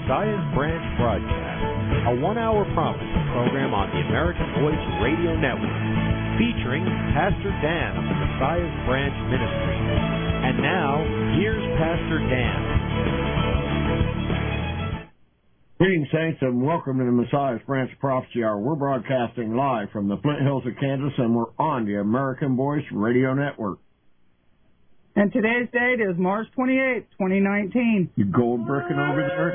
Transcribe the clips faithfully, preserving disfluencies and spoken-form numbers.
Messiah's Branch broadcast, a one-hour prophecy program on the American Voice Radio Network, featuring Pastor Dan of the Messiah's Branch Ministry. And now, here's Pastor Dan. Greetings, saints, and welcome to the Messiah's Branch Prophecy Hour. We're broadcasting live from the Flint Hills of Kansas, and we're on the American Voice Radio Network. And today's date is March twenty-eighth, twenty nineteen. You gold bricking over there?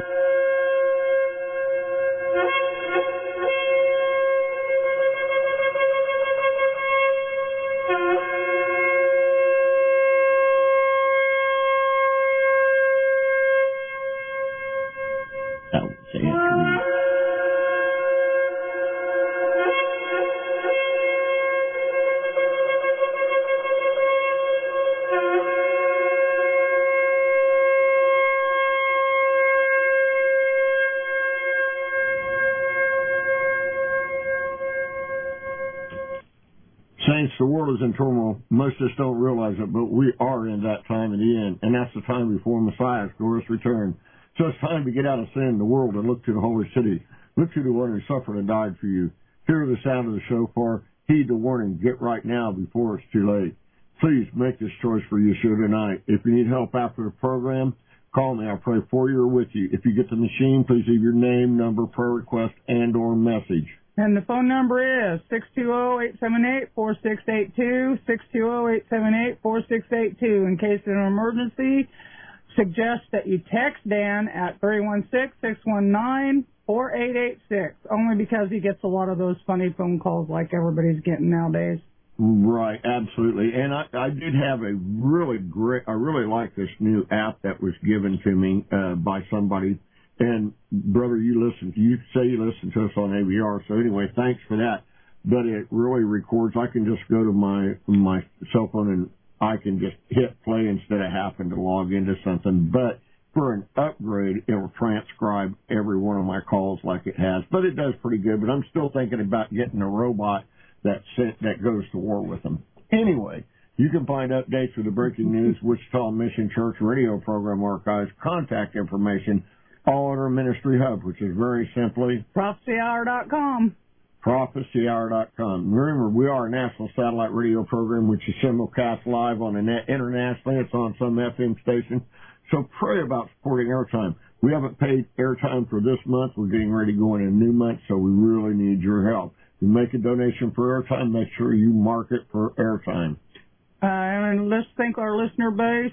The world is in turmoil. Most of us don't realize it, but we are in that time of the end, and that's the time before Messiah's glorious return. So it's time to get out of sin, the world, and look to the holy city. Look to the one who suffered and died for you. Hear the sound of the shofar. Heed the warning. Get right now before it's too late. Please make this choice for Yeshua tonight. If you need help after the program, call me. I'll pray for you or with you. If you get the machine, please leave your name, number, prayer request, and or message. And the phone number is six two zero, eight seven eight, four six eight two, six two zero, eight seven eight, four six eight two. In case of an emergency, suggest that you text Dan at three one six, six one nine, four eight eight six, only because he gets a lot of those funny phone calls like everybody's getting nowadays. Right, absolutely. And I, I did have a really great, I really like this new app that was given to me uh, by somebody. And, brother, you listen, you say you listen to us on A V R, so anyway, thanks for that. But it really records. I can just go to my my cell phone and I can just hit play instead of having to log into something. But for an upgrade, it will transcribe every one of my calls like it has. But it does pretty good. But I'm still thinking about getting a robot that sent, that goes to war with them. Anyway, you can find updates with the breaking news, Wichita Mission Church radio program archives, contact information, all on our ministry hub, which is very simply prophecy hour dot com. prophecy hour dot com. Remember, we are a national satellite radio program which is simulcast live on the net internationally. It's on some F M station. So pray about supporting airtime. We haven't paid airtime for this month. We're getting ready to go in a new month, so we really need your help. If you make a donation for airtime, make sure you mark it for airtime. Uh, and let's thank our listener base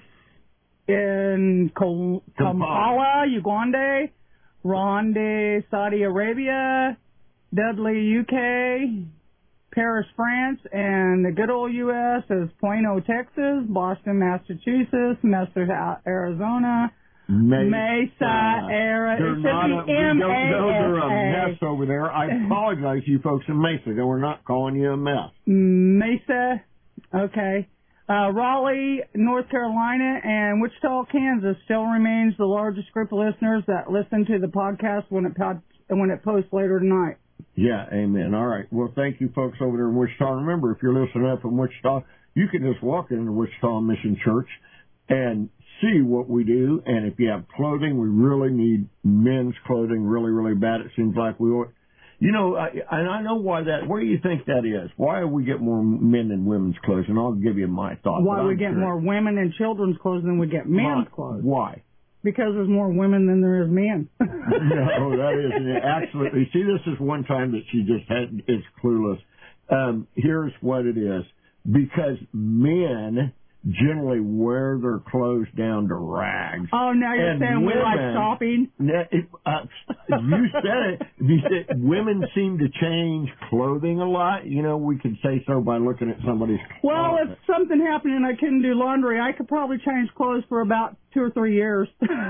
in Kol- Kampala, Uganda, Rwanda, Saudi Arabia, Dudley, U K, Paris, France, and the good old U S is Plano, Texas, Boston, Massachusetts, Mesa, Arizona, Mesa, Mesa Arizona. It should be M A S A. We don't know they're a mess over there. I apologize to you folks in Mesa. We're not calling you a mess. Mesa, okay. Uh, Raleigh, North Carolina, and Wichita, Kansas still remains the largest group of listeners that listen to the podcast when it pod, when it posts later tonight. Yeah, amen. All right. Well, thank you folks over there in Wichita. Remember, if you're listening up from Wichita, you can just walk into Wichita Mission Church and see what we do. And if you have clothing, we really need men's clothing really, really bad. It seems like we ought. You know, I, and I know why that, what do you think that is? Why do we get more men than women's clothes? And I'll give you my thoughts. Why we get sure. more women and children's clothes than we get men's why? clothes? Why? Because there's more women than there is men. No, that isn't it. Actually, see, this is one time that she just had, is clueless. Um, here's what it is. Because men generally wear their clothes down to rags. Oh, now you're and saying women, we like shopping? It, uh, you said it. You said women seem to change clothing a lot. You know, we could say so by looking at somebody's Well, clothing. if something happened and I couldn't do laundry, I could probably change clothes for about two or three years.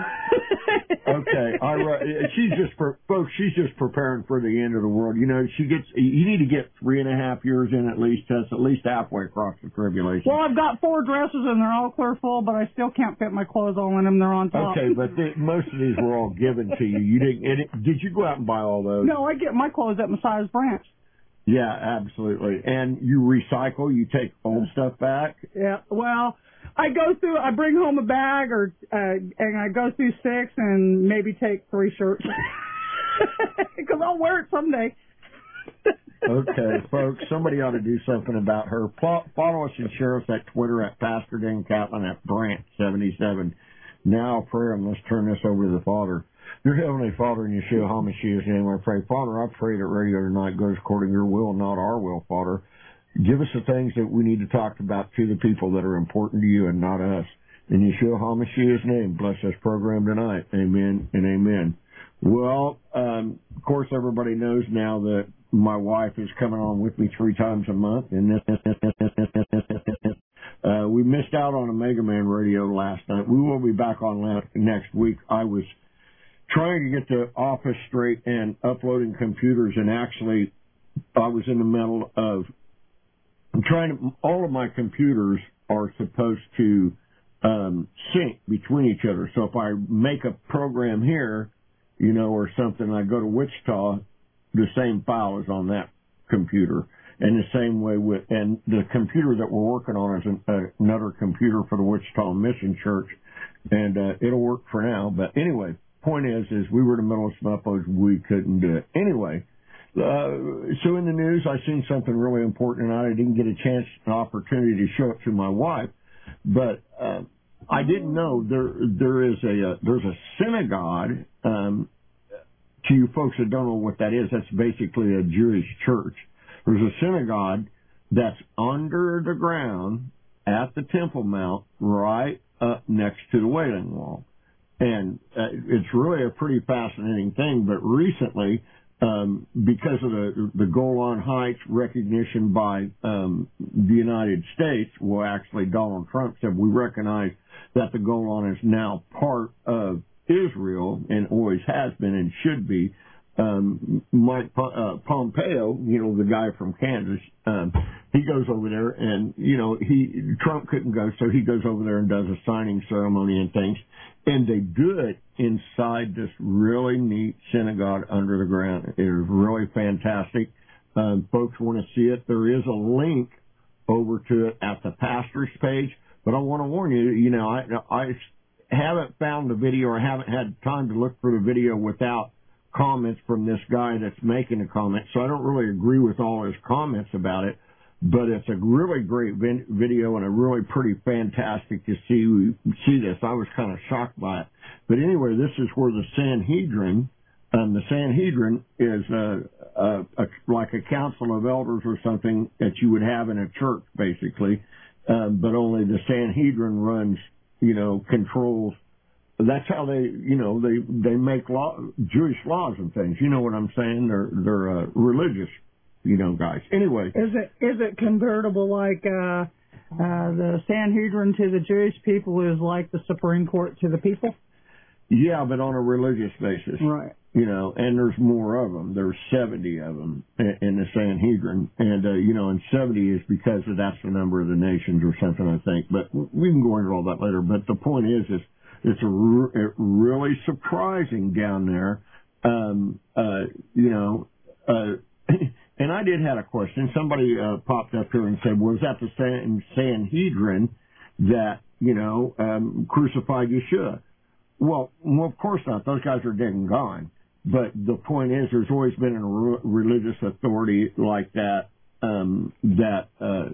Okay, all right. She's just, for, folks, she's just preparing for the end of the world. You know, she gets, you need to get three and a half years in at least. That's at least halfway across the tribulation. Well, I've got four dresses and they're all clear full, but I still can't fit my clothes all in them. They're on top. Okay, but the, most of these were all given to you. You didn't, and it, did you go out and buy all those? No, I get my clothes at Messiah's Branch. Yeah, absolutely. And you recycle, you take old stuff back? Yeah, well, I go through, I bring home a bag, or uh, and I go through six and maybe take three shirts because I'll wear it someday. Okay, folks, somebody ought to do something about her. Follow us and share us at Twitter at Pastor Dan Catlin at Branch seventy-seven. Now, prayer, and let's turn this over to the Father. Dear Heavenly Father, in Yeshua HaMashiach's name, I pray. Father, I pray that radio tonight goes according to your will, not our will, Father. Give us the things that we need to talk about to the people that are important to you and not us. In Yeshua HaMashiach's name, bless this program tonight. Amen and amen. Well, um, of course, everybody knows now that my wife is coming on with me three times a month, and this, uh, we missed out on a Mega Man radio last night. We will be back on next week. I was trying to get the office straight and uploading computers, and actually I was in the middle of trying to, all of my computers are supposed to um, sync between each other. So if I make a program here, you know, or something, I go to Wichita, the same file is on that computer. And the same way with, and the computer that we're working on is an, uh, another computer for the Wichita Mission Church, and uh, it'll work for now. But anyway, point is, is we were in the middle of some uploads, we couldn't do it. Anyway, uh, so in the news, I seen something really important, and I didn't get a chance, an opportunity to show it to my wife, but uh, I didn't know there there is a, uh, there's a synagogue. Um, to you folks that don't know what that is, that's basically a Jewish church. There's a synagogue that's under the ground at the Temple Mount, right up next to the Wailing Wall. And uh, it's really a pretty fascinating thing, but recently, um, because of the, the Golan Heights recognition by um, the United States, well, actually Donald Trump said we recognize that the Golan is now part of Israel and always has been and should be. Um, Mike uh, Pompeo, you know, the guy from Kansas, um, he goes over there and, you know, he, Trump couldn't go, so he goes over there and does a signing ceremony and things. And they do it inside this really neat synagogue under the ground. It is really fantastic. Um, folks want to see it. There is a link over to it at the pastor's page, but I want to warn you, you know, I, I haven't found the video or haven't had time to look for the video without comments from this guy that's making a comment, so I don't really agree with all his comments about it, but it's a really great vin- video and a really pretty fantastic to see see this. I was kind of shocked by it. But anyway, this is where the Sanhedrin, um, the Sanhedrin is a, a, a, like a council of elders or something that you would have in a church, basically, um, but only the Sanhedrin runs, you know, controls. That's how they, you know, they they make law, Jewish laws and things. You know what I'm saying? They're they're uh, religious, you know, guys. Anyway, is it is it convertible like uh, uh, the Sanhedrin to the Jewish people is like the Supreme Court to the people? Yeah, but on a religious basis, right? You know, and there's more of them. There's seventy of them in, in the Sanhedrin, and uh, you know, and seventy is because of that's the number of the nations or something, I think. But we can go into all that later. But the point is, is it's a re- really surprising down there, um, uh, you know, uh, and I did have a question. Somebody uh, popped up here and said, well, is that the San- Sanhedrin that, you know, um, crucified Yeshua? Well, well, of course not. Those guys are dead and gone. But the point is, there's always been a re- religious authority like that um, that uh,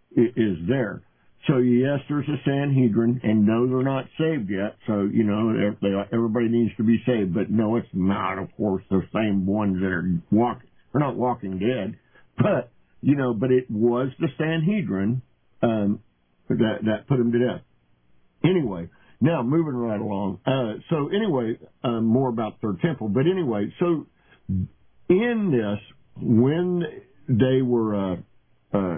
is there. So, yes, there's a Sanhedrin, and no, they're not saved yet. So, you know, they, everybody needs to be saved. But, no, it's not, of course, the same ones that are walking. They're not walking dead. But, you know, but it was the Sanhedrin um, that, that put them to death. Anyway, now, moving right along. Uh, so, anyway, uh, more about Third Temple. But, anyway, so in this, when they were... Uh, uh,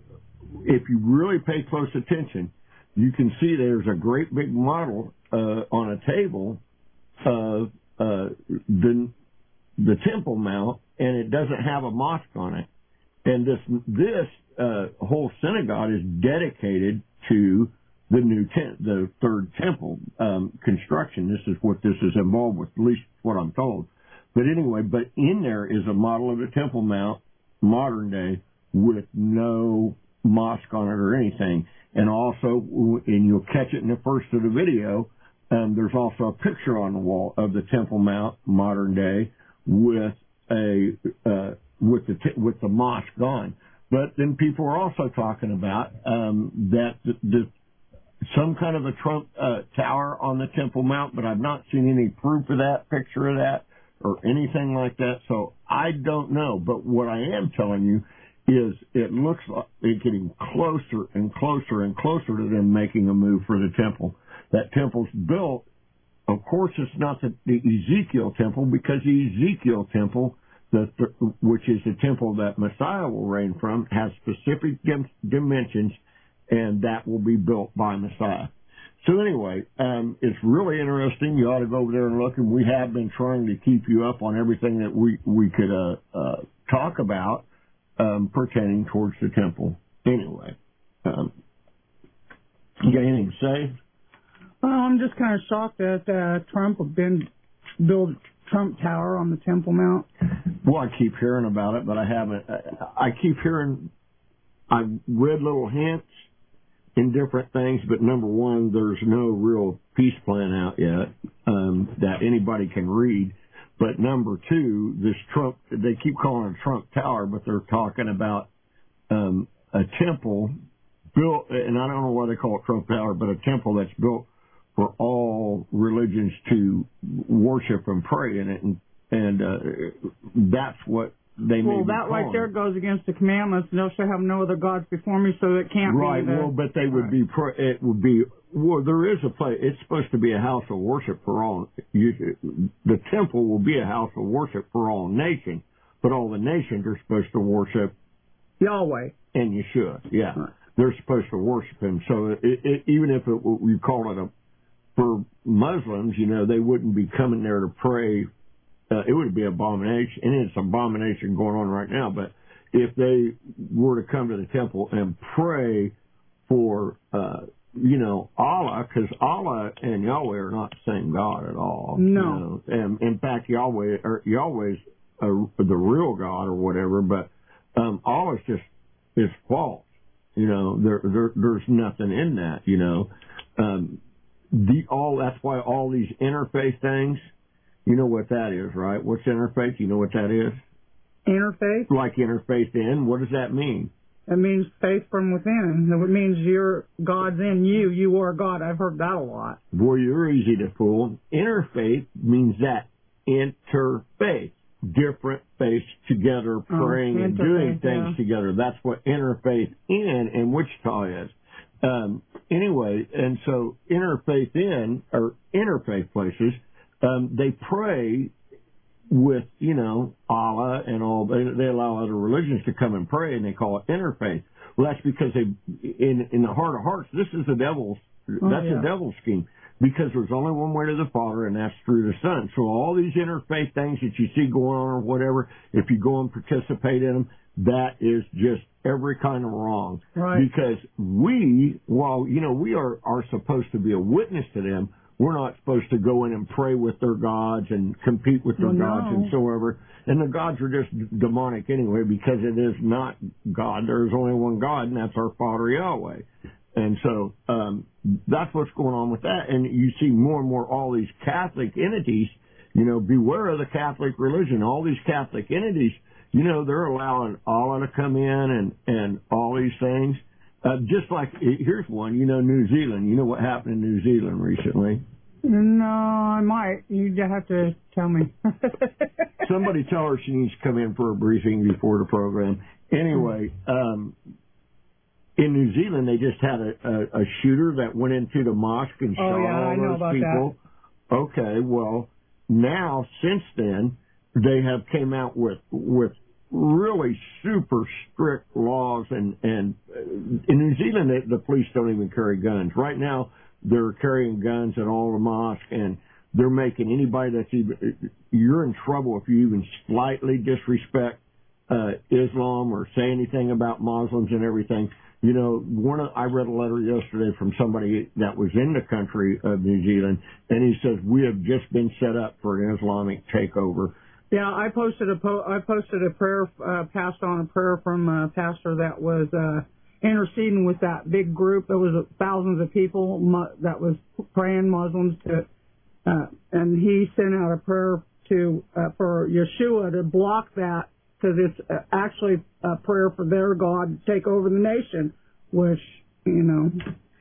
if you really pay close attention, you can see there's a great big model uh, on a table of uh, the the Temple Mount, and it doesn't have a mosque on it. And this this uh, whole synagogue is dedicated to the new te- the third temple um, construction. This is what this is involved with, at least what I'm told. But anyway, but in there is a model of the Temple Mount, modern day, with no mosque on it or anything. And also, and you'll catch it in the first of the video, um, there's also a picture on the wall of the Temple Mount modern day with a uh, with the t- with the mosque gone. But then people are also talking about um, that the, the some kind of a Trump uh, tower on the Temple Mount, but I've not seen any proof of that, picture of that, or anything like that. So I don't know. But what I am telling you is it looks like it's getting closer and closer and closer to them making a move for the temple. That temple's built. Of course, it's not the, the Ezekiel temple, because the Ezekiel temple, the, the, which is the temple that Messiah will reign from, has specific dim, dimensions, and that will be built by Messiah. So anyway, um, it's really interesting. You ought to go over there and look, and we have been trying to keep you up on everything that we, we could uh, uh, talk about um, pertaining towards the temple. Anyway, um, you got anything to say? Well, I'm just kind of shocked that uh, Trump have been build Trump Tower on the Temple Mount. Well, I keep hearing about it, but I haven't. I, I keep hearing. I've read little hints in different things, but number one, there's no real peace plan out yet um, that anybody can read. But number two, this Trump, they keep calling it a Trump Tower, but they're talking about um, a temple built, and I don't know why they call it Trump Tower, but a temple that's built for all religions to worship and pray in it, and, and uh, that's what they may Well, be that right calling there it. goes against the commandments. Thou shalt have no other gods before me, so it can't Right, be the... well, but they would right. be, pr- it would be, well, there is a place, it's supposed to be a house of worship for all, you, the temple will be a house of worship for all nations, but all the nations are supposed to worship Yahweh. And Yeshua, yeah. Right. They're supposed to worship him. So it, it, even if it, we call it a, for Muslims, you know, they wouldn't be coming there to pray. Uh, it would be abomination, and it's abomination going on right now. But if they were to come to the temple and pray for, uh, you know, Allah, because Allah and Yahweh are not the same God at all. No. You know? And in fact, Yahweh, or Yahweh's a, the real God or whatever, but um, Allah's just is false. You know, there, there there's nothing in that. You know, um, the all that's why all these interfaith things. You know what that is, right? What's interfaith? You know what that is? Interfaith? Like interfaith in. What does that mean? It means faith from within. It means your God's in you. You are God. I've heard that a lot. Boy, you're easy to fool. Interfaith means that interfaith. Different faiths together, praying oh, and doing things yeah. together. That's what interfaith in in Wichita is. Um, anyway, and so interfaith in, or interfaith places, um, they pray with, you know, Allah and all. They, they allow other religions to come and pray, and they call it interfaith. Well, that's because they, in in the heart of hearts, this is the devil's. Oh, that's yeah. the devil's scheme. Because there's only one way to the Father, and that's through the Son. So all these interfaith things that you see going on or whatever, if you go and participate in them, that is just every kind of wrong. Right. Because we, while, you know, we are, are supposed to be a witness to them, we're not supposed to go in and pray with their gods and compete with their well, gods no. and so ever. And the gods are just demonic anyway, because it is not God. There's only one God, and that's our Father Yahweh. And so um, that's what's going on with that. And you see more and more all these Catholic entities, you know, beware of the Catholic religion. All these Catholic entities, you know, they're allowing Allah to come in and, and all these things. Uh, just like, here's one, you know, New Zealand. You know what happened in New Zealand recently? No, I might. You have to tell me. Somebody tell her she needs to come in for a briefing before the program. Anyway, um, in New Zealand, they just had a, a, a shooter that went into the mosque and oh, shot yeah, all I know those about people. That. Okay, well, now, since then, they have came out with with really super strict laws, and, and in New Zealand, the, the police don't even carry guns. Right now, they're carrying guns at all the mosques, and they're making anybody that's even, you're in trouble if you even slightly disrespect uh, Islam or say anything about Muslims and everything. You know, one of, I read a letter yesterday from somebody that was in the country of New Zealand, and he says, we have just been set up for an Islamic takeover. Yeah, I posted a po- I posted a prayer, uh, passed on a prayer from a pastor that was uh, interceding with that big group. There was thousands of people that was praying, Muslims, to, uh, and he sent out a prayer to uh, for Yeshua to block that, because it's uh, actually a prayer for their God to take over the nation, which, you know.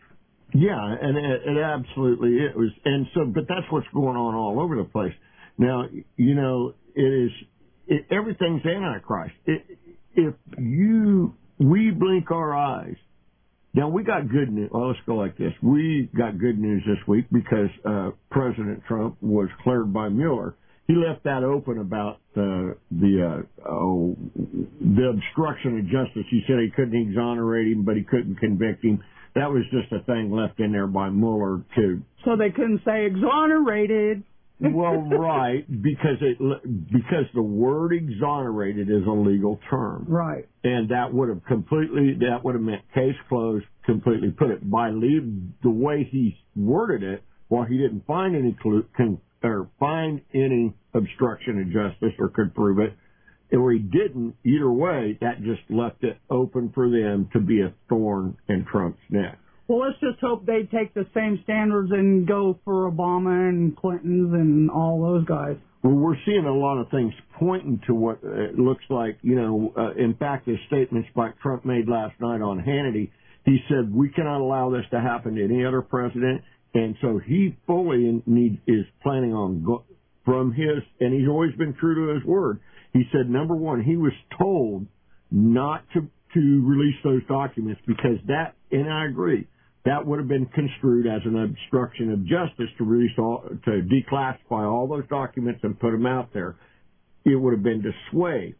Yeah, and it, it absolutely it was, and so, but that's what's going on all over the place. Now, you know, it is, it, everything's Antichrist. It, if you, we blink our eyes. Now, we got good news. Well, let's go like this. We got good news this week because uh, President Trump was cleared by Mueller. He left that open about uh, the uh, oh, the obstruction of justice. He said he couldn't exonerate him, but he couldn't convict him. That was just a thing left in there by Mueller to. So they couldn't say exonerated. Well, right, because it because the word exonerated is a legal term, right, and that would have completely that would have meant case closed. Completely put it by leave the way he worded it. While he didn't find any clue, con, or find any obstruction of justice or could prove it, or he didn't, either way, that just left it open for them to be a thorn in Trump's neck. Well, let's just hope they take the same standards and go for Obama and Clinton's and all those guys. Well, we're seeing a lot of things pointing to what it looks like, you know, uh, in fact, the statements like Trump made last night on Hannity, he said, we cannot allow this to happen to any other president. And so he fully need, is planning on, go, from his, and he's always been true to his word. He said, number one, he was told not to, to release those documents because that, and I agree, that would have been construed as an obstruction of justice to release all, to declassify all those documents and put them out there. It would have been to sway,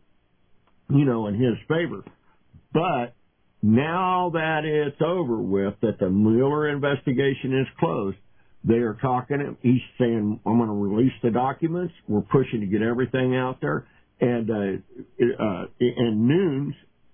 you know, in his favor. But now that it's over with, that the Mueller investigation is closed, they are talking, he's saying, I'm going to release the documents. We're pushing to get everything out there. And, uh, uh, and Nunes,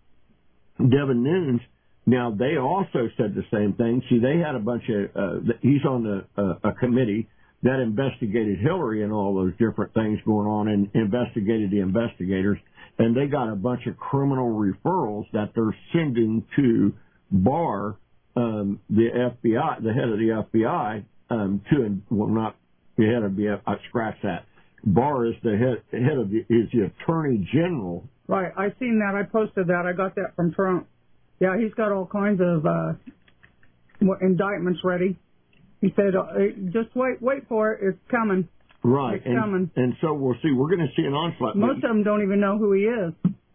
Devin Nunes, now they also said the same thing. See, they had a bunch of, uh, he's on the, uh, a committee that investigated Hillary and all those different things going on and investigated the investigators. And they got a bunch of criminal referrals that they're sending to Barr, um, the F B I, the head of the F B I, um, to, well, not the head of the F B I, scratch that. Barr is the head, head of the, is the Attorney General. Right. I seen that. I posted that. I got that from Trump. Yeah, he's got all kinds of, uh, indictments ready. He said, uh, just wait, wait for it. It's coming. Right, it's and, coming. and so we'll see. We're going to see an onslaught. Most of them don't even know who he is.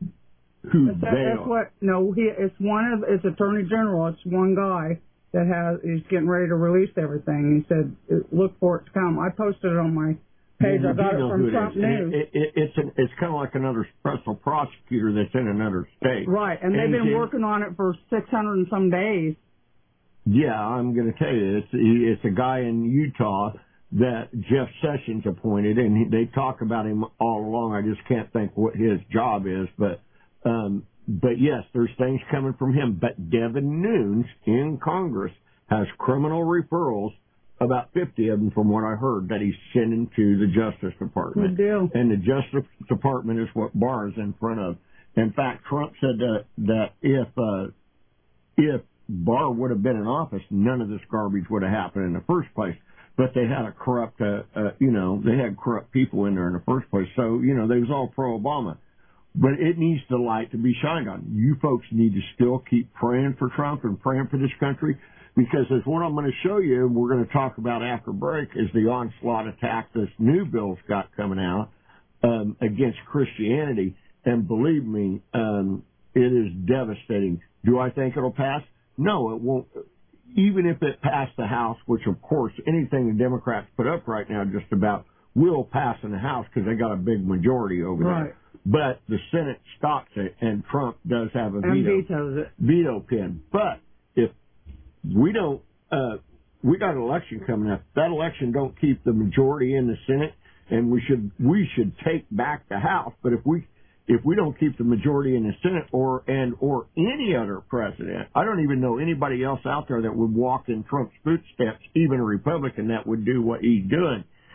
Who that's, they that's are. What? No, he. It's one of. It's Attorney General. It's one guy that has. He's getting ready to release everything. He said, "Look for it to come." I posted it on my page. Yeah, I got it from Trump News. It, it, it's an, it's kind of like another special prosecutor that's in another state. Right, and, and they've been and, working on it for six hundred and some days. Yeah, I'm going to tell you, it's it's a guy in Utah that Jeff Sessions appointed, and he, they talk about him all along. I just can't think what his job is, but um, but yes, there's things coming from him. But Devin Nunes in Congress has criminal referrals, about fifty of them from what I heard, that he's sending to the Justice Department. Good deal. And the Justice Department is what Barr is in front of. In fact, Trump said that, that if uh, if Barr would have been in office, none of this garbage would have happened in the first place. But they had a corrupt, uh, uh, you know, they had corrupt people in there in the first place. So, you know, they was all pro-Obama. But it needs the light to be shined on. You folks need to still keep praying for Trump and praying for this country, because as what I'm going to show you, and we're going to talk about after break, is the onslaught attack this new bill's got coming out um, against Christianity. And believe me, um, it is devastating. Do I think it'll pass? No, it won't. Even if it passed the House, which of course anything the Democrats put up right now just about will pass in the House because they got a big majority over right. there. But the Senate stops it, and Trump does have a and veto, vetoes it. veto pin. But if we don't, uh, we got an election coming up. That election don't keep the majority in the Senate, and we should we should take back the House. But if we If we don't keep the majority in the Senate or and or any other president, I don't even know anybody else out there that would walk in Trump's footsteps, even a Republican that would do what he's doing.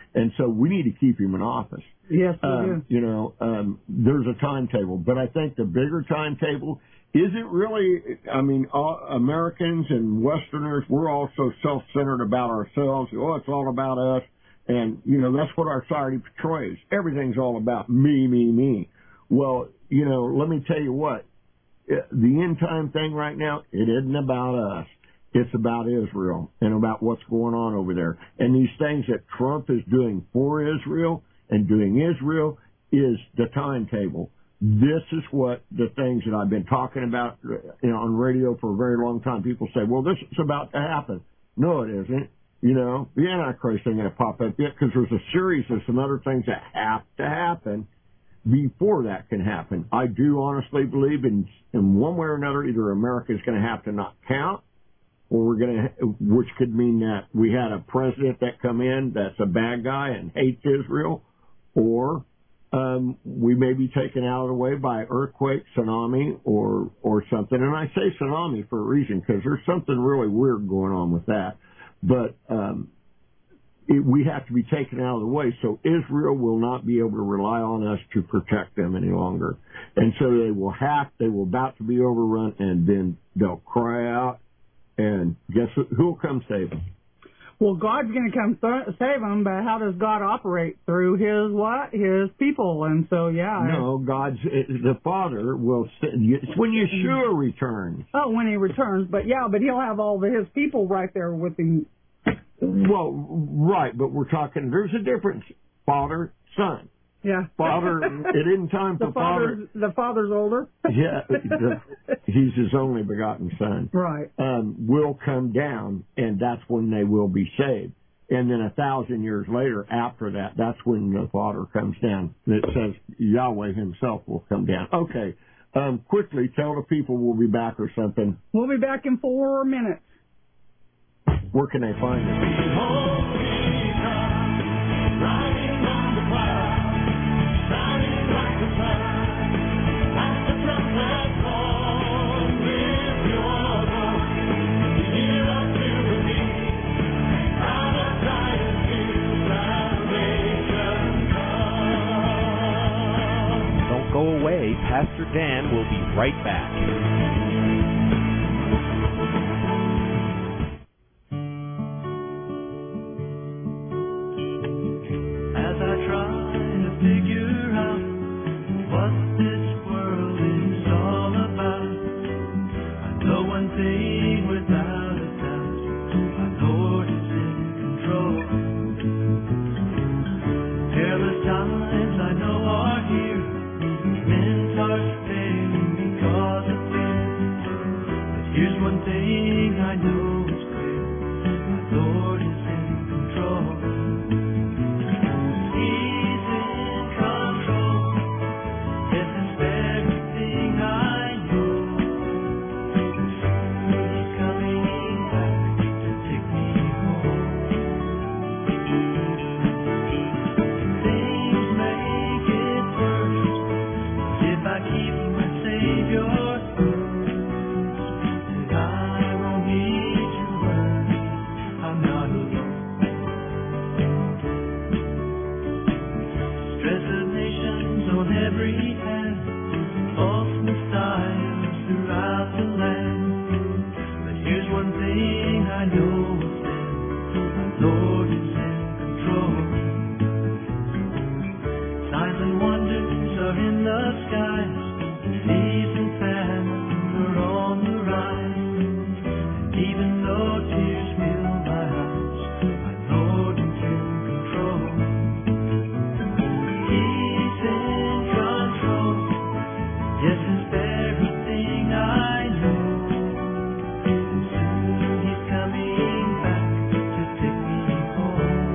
And so we need to keep him in office. Yes, we um, do. You know, um, there's a timetable. But I think the bigger timetable, is it really, I mean, all, Americans and Westerners, we're all so self-centered about ourselves. Oh, it's all about us. And, you know, that's what our society portrays. Everything's all about me, me, me. Well, you know, let me tell you what. The end time thing right now, it isn't about us. It's about Israel and about what's going on over there. And these things that Trump is doing for Israel and doing Israel is the timetable. This is what the things that I've been talking about, you know, on radio for a very long time. People say, well, this is about to happen. No, it isn't. You know, the Antichrist ain't going to pop up yet because there's a series of some other things that have to happen before that can happen. I do honestly believe in, in one way or another, either America is going to have to not count, or we're going to, which could mean that we had a president that come in that's a bad guy and hates Israel, or um, we may be taken out of the way by earthquake, tsunami, or or something. And I say tsunami for a reason because there's something really weird going on with that. But um, it, we have to be taken out of the way, so Israel will not be able to rely on us to protect them any longer. And so they will have, they will about to be overrun, and then they'll cry out, and guess who will come save them? Well, God's going to come th- save them, but how does God operate? Through His what? His people. And so, yeah. No, God's, the Father will, it's when Yeshua returns. Oh, when He returns. But, yeah, but He'll have all the, His people right there with Him. Well, right, but we're talking, there's a difference. Father, Son. Yeah. Father, it isn't time for the father's, Father. The Father's older. Yeah, the, He's His only begotten Son. Right. Um, will come down, and that's when they will be saved. And then a thousand years later, after that, that's when the Father comes down. It says Yahweh Himself will come down. Okay. Um, quickly, tell the people we'll be back or something. We'll be back in four minutes. Where can they find us? Don't go away. Pastor Dan will be right back.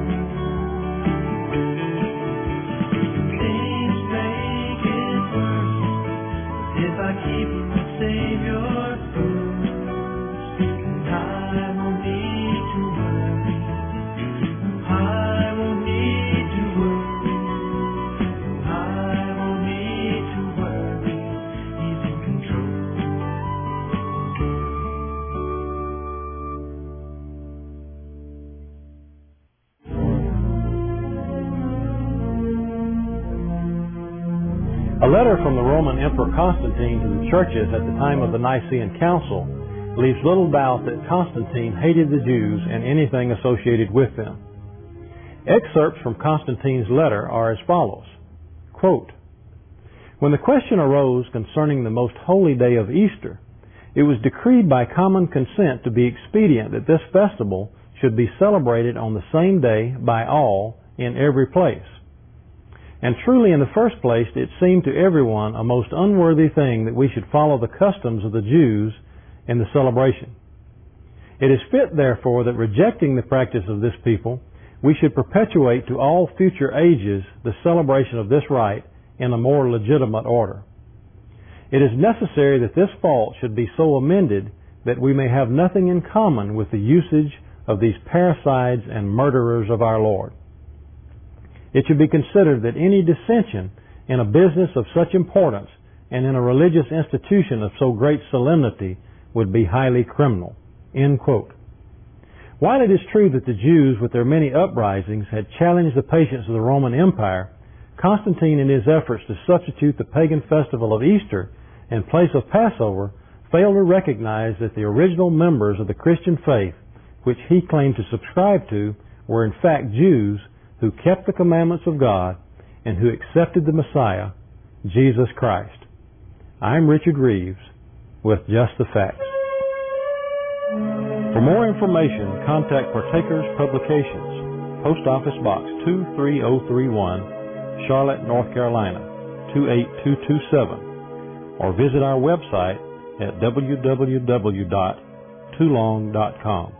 Things make it worse. A letter from the Roman Emperor Constantine to the churches at the time of the Nicene Council leaves little doubt that Constantine hated the Jews and anything associated with them. Excerpts from Constantine's letter are as follows. Quote, "When the question arose concerning the most holy day of Easter, it was decreed by common consent to be expedient that this festival should be celebrated on the same day by all in every place. And truly in the first place it seemed to everyone a most unworthy thing that we should follow the customs of the Jews in the celebration. It is fit therefore that rejecting the practice of this people, we should perpetuate to all future ages the celebration of this rite in a more legitimate order. It is necessary that this fault should be so amended that we may have nothing in common with the usage of these parricides and murderers of our Lord. It should be considered that any dissension in a business of such importance and in a religious institution of so great solemnity would be highly criminal." End quote. While it is true that the Jews, with their many uprisings, had challenged the patience of the Roman Empire, Constantine, in his efforts to substitute the pagan festival of Easter in place of Passover, failed to recognize that the original members of the Christian faith, which he claimed to subscribe to, were in fact Jews who kept the commandments of God and who accepted the Messiah, Jesus Christ. I'm Richard Reeves with Just the Facts. For more information, contact Partakers Publications, Post Office Box two three zero three one, Charlotte, North Carolina, two eight two two seven, or visit our website at w w w dot toulon dot com.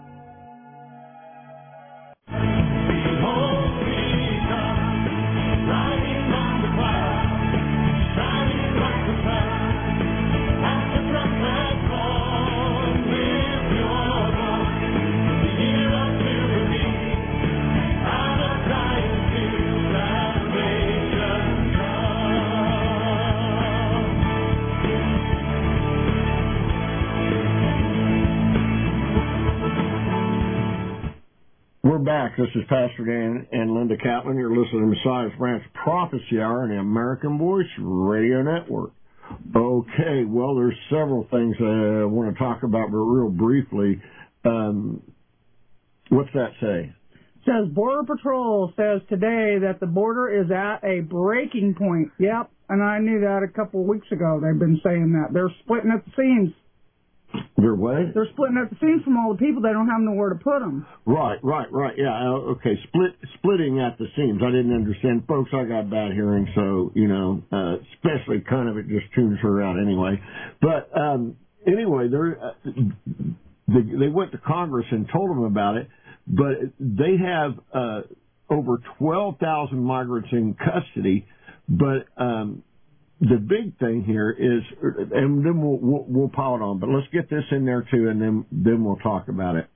Back. This is Pastor Dan and Linda Catlin. You're listening to Messiah's Branch Prophecy Hour on the American Voice Radio Network. Okay, well, there's several things I want to talk about, but real briefly. Um, what's that say? It says Border Patrol says today that the border is at a breaking point. Yep, and I knew that a couple of weeks ago. They've been saying that. They're splitting at the seams. They're what? They're splitting at the seams from all the people. They don't have nowhere to put them. Right, right, right. Yeah, okay. Split, splitting at the seams. I didn't understand. Folks, I got bad hearing, so, you know, uh, especially kind of it just tunes her out anyway. But um, anyway, they're, uh, they, they went to Congress and told them about it, but they have uh, over twelve thousand migrants in custody, but um, the big thing here is, and then we'll, we'll, we'll pile it on, but let's get this in there too, and then, then we'll talk about it.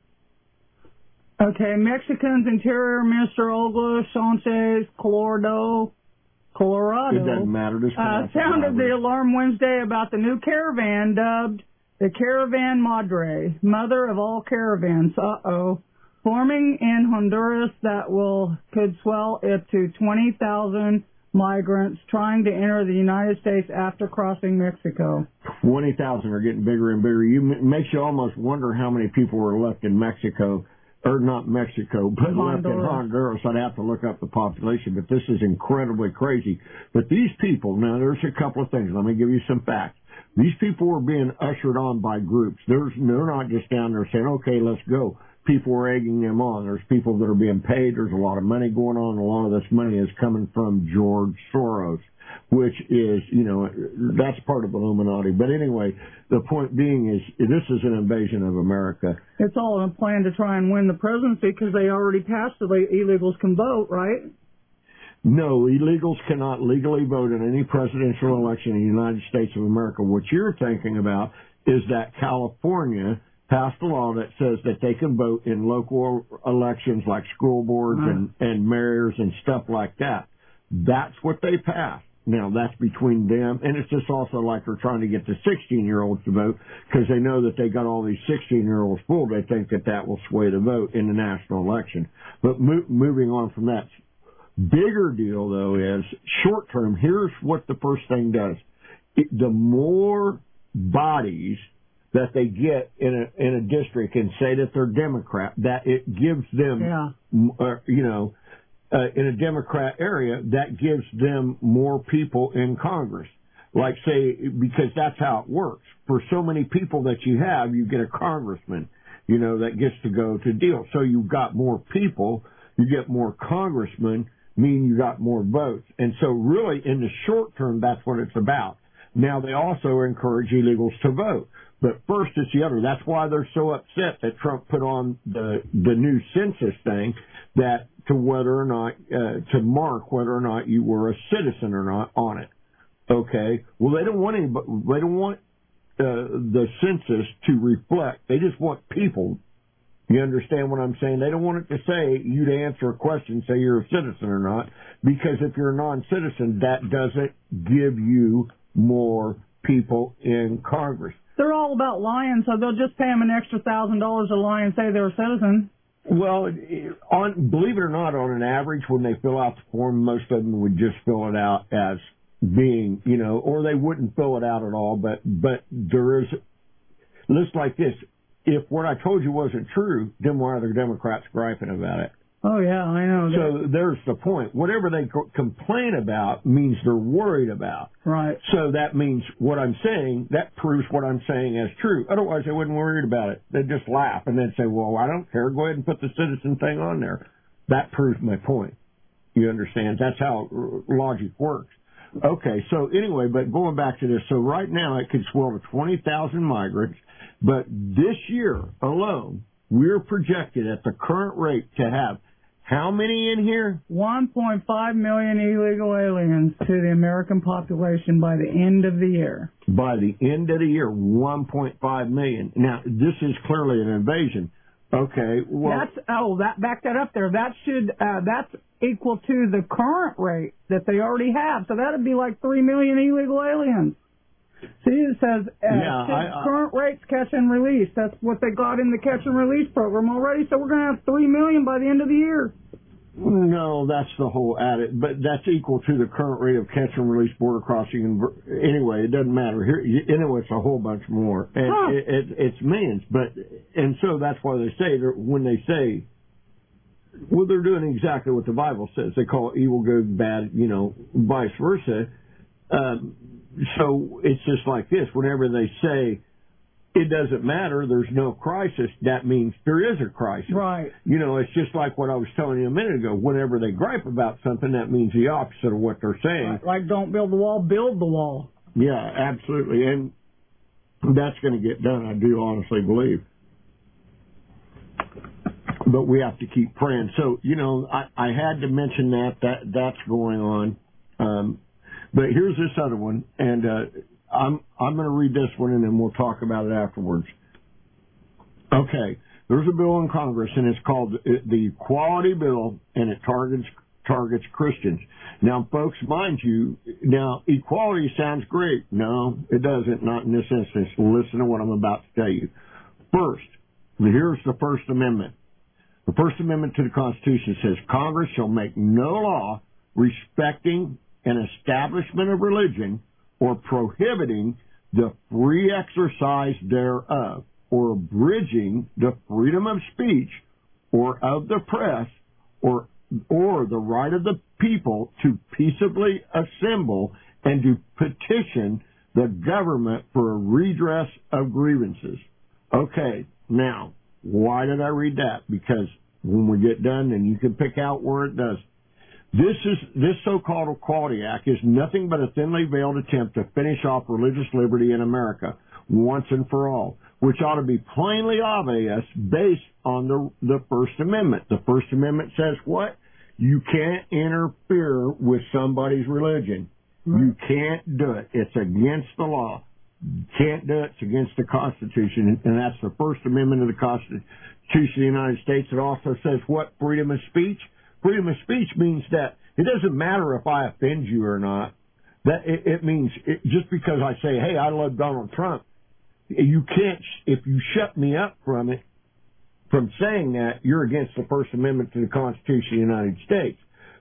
Okay, Mexican's Interior Minister Olga Sanchez Colorado, Colorado, it doesn't matter. Just uh, sounded the alarm Wednesday about the new caravan dubbed the Caravan Madre, mother of all caravans, uh-oh, forming in Honduras that will could swell up to twenty thousand migrants trying to enter the United States after crossing Mexico. twenty thousand are getting bigger and bigger. You it makes you almost wonder how many people were left in Mexico, or not Mexico, but Honduras. left in Honduras. I'd have to look up the population, but this is incredibly crazy. But these people, now there's a couple of things. Let me give you some facts. These people were being ushered on by groups. There's, they're not just down there saying, okay, let's go. People are egging them on. There's people that are being paid. There's a lot of money going on. A lot of this money is coming from George Soros, which is, you know, that's part of Illuminati. But anyway, the point being is this is an invasion of America. It's all in a plan to try and win the presidency because they already passed the illegals can vote, right? No, illegals cannot legally vote in any presidential election in the United States of America. What you're thinking about is that California passed a law that says that they can vote in local elections like school boards uh-huh. and, and mayors and stuff like that. That's what they passed. Now, that's between them, and it's just also like they're trying to get the sixteen-year-olds to vote because they know that they got all these sixteen-year-olds fooled. They think that that will sway the vote in the national election. But mo- moving on from that, Bigger deal, though, is short term. Here's what the first thing does. It, the more bodies that they get in a in a district and say that they're Democrat, that it gives them, yeah. uh, you know, uh, in a Democrat area, that gives them more people in Congress. Like, say, because that's how it works. For so many people that you have, you get a congressman, you know, that gets to go to deal. So you've got more people, you get more congressmen, meaning you got more votes. And so really, in the short term, that's what it's about. Now, they also encourage illegals to vote. But first, it's the other. That's why they're so upset that Trump put on the the new census thing, that to whether or not, uh, to mark whether or not you were a citizen or not on it. Okay. Well, they don't want any, they don't want uh, the census to reflect. They just want people. You understand what I'm saying? They don't want it to say you to answer a question, say you're a citizen or not, because if you're a non-citizen, that doesn't give you more people in Congress. They're all about lying, so they'll just pay them an extra thousand dollars to lie and say they're a citizen. Well, on believe it or not, on an average, when they fill out the form, most of them would just fill it out as being, you know, or they wouldn't fill it out at all. But but there is, list like this. If what I told you wasn't true, then why are the Democrats griping about it? Oh, yeah, I know. So there's the point. Whatever they complain about means they're worried about. Right. So that means what I'm saying, that proves what I'm saying as true. Otherwise, they wouldn't worry about it. They'd just laugh and they'd say, well, I don't care. Go ahead and put the citizen thing on there. That proves my point. You understand? That's how logic works. Okay, so anyway, but going back to this, so right now it could swell to twenty thousand migrants, but this year alone, we're projected at the current rate to have how many in here? one point five million illegal aliens to the American population by the end of the year. By the end of the year, one point five million. Now, this is clearly an invasion. Okay, well... That's, oh, that, back that up there. That should, uh, that's equal to the current rate that they already have. So that would be like three million illegal aliens. See, it says uh, yeah, I, I, current rates catch and release. That's what they got in the catch and release program already. So we're going to have three million by the end of the year. No, that's the whole added, but that's equal to the current rate of catch and release border crossing. And anyway, it doesn't matter. Here, anyway, it's a whole bunch more, and huh. it, it, it's millions. But and so that's why they say when they say, well, they're doing exactly what the Bible says. They call it evil good, bad, you know, vice versa. Um, So it's just like this. Whenever they say it doesn't matter, there's no crisis, that means there is a crisis. Right. You know, it's just like what I was telling you a minute ago. Whenever they gripe about something, that means the opposite of what they're saying. Right. Like don't build the wall, build the wall. Yeah, absolutely. And that's going to get done, I do honestly believe. But we have to keep praying. So, you know, I, I had to mention that. that that's going on. Um But here's this other one, and uh, I'm I'm going to read this one, and then we'll talk about it afterwards. Okay, there's a bill in Congress, and it's called the Equality Bill, and it targets targets Christians. Now, folks, mind you, now equality sounds great. No, it doesn't. Not in this instance. Listen to what I'm about to tell you. First, here's the First Amendment. The First Amendment to the Constitution says Congress shall make no law respecting an establishment of religion or prohibiting the free exercise thereof or abridging the freedom of speech or of the press or or the right of the people to peaceably assemble and to petition the government for a redress of grievances. Okay, now, why did I read that? Because when we get done, then you can pick out where it does. This is this so-called Equality Act is nothing but a thinly veiled attempt to finish off religious liberty in America once and for all, which ought to be plainly obvious based on the the First Amendment. The First Amendment says what? You can't interfere with somebody's religion. Mm-hmm. You can't do it. It's against the law. You can't do it. It's against the Constitution, and that's the First Amendment of the Constitution of the United States. It also says what? Freedom of speech. Freedom of speech means that it doesn't matter if I offend you or not. That it, it means it, just because I say, hey, I love Donald Trump, you can't, if you shut me up from it, from saying that, you're against the First Amendment to the Constitution of the United States.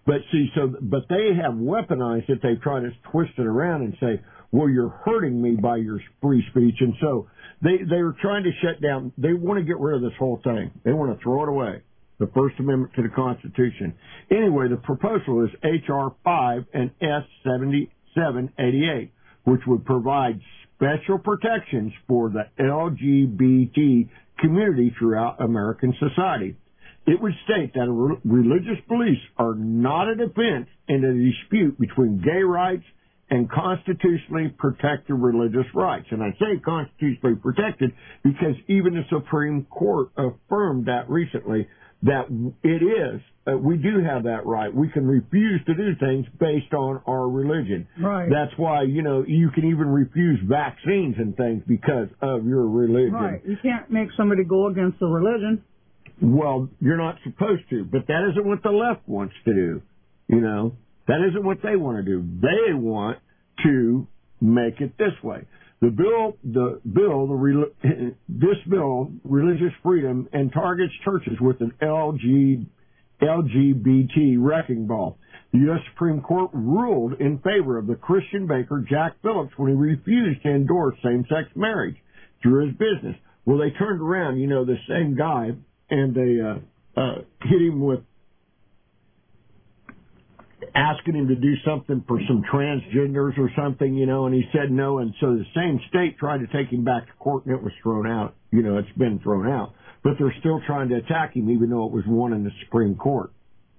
But see, so, but they have weaponized it. They try to twist it around and say, well, you're hurting me by your free speech. And so they, they are trying to shut down. They want to get rid of this whole thing. They want to throw it away. The First Amendment to the Constitution. Anyway, the proposal is H R five and S seventy-seven eighty-eight, which would provide special protections for the L G B T community throughout American society. It would state that re- religious beliefs are not a defense in a dispute between gay rights and constitutionally protected religious rights. And I say constitutionally protected because even the Supreme Court affirmed that recently, that it is, uh, we do have that right. We can refuse to do things based on our religion. Right. That's why, you know, you can even refuse vaccines and things because of your religion. Right. You can't make somebody go against the religion. Well, you're not supposed to, but that isn't what the left wants to do. You know, that isn't what they want to do. They want to make it this way. The bill, the bill, the this bill, religious freedom, and targets churches with an L G B T wrecking ball. The U S Supreme Court ruled in favor of the Christian baker Jack Phillips when he refused to endorse same-sex marriage through his business. Well, they turned around, you know, the same guy, and they uh, uh, hit him with asking him to do something for some transgenders or something, you know, and he said no, and so the same state tried to take him back to court, and it was thrown out. You know, it's been thrown out. But they're still trying to attack him, even though it was won in the Supreme Court.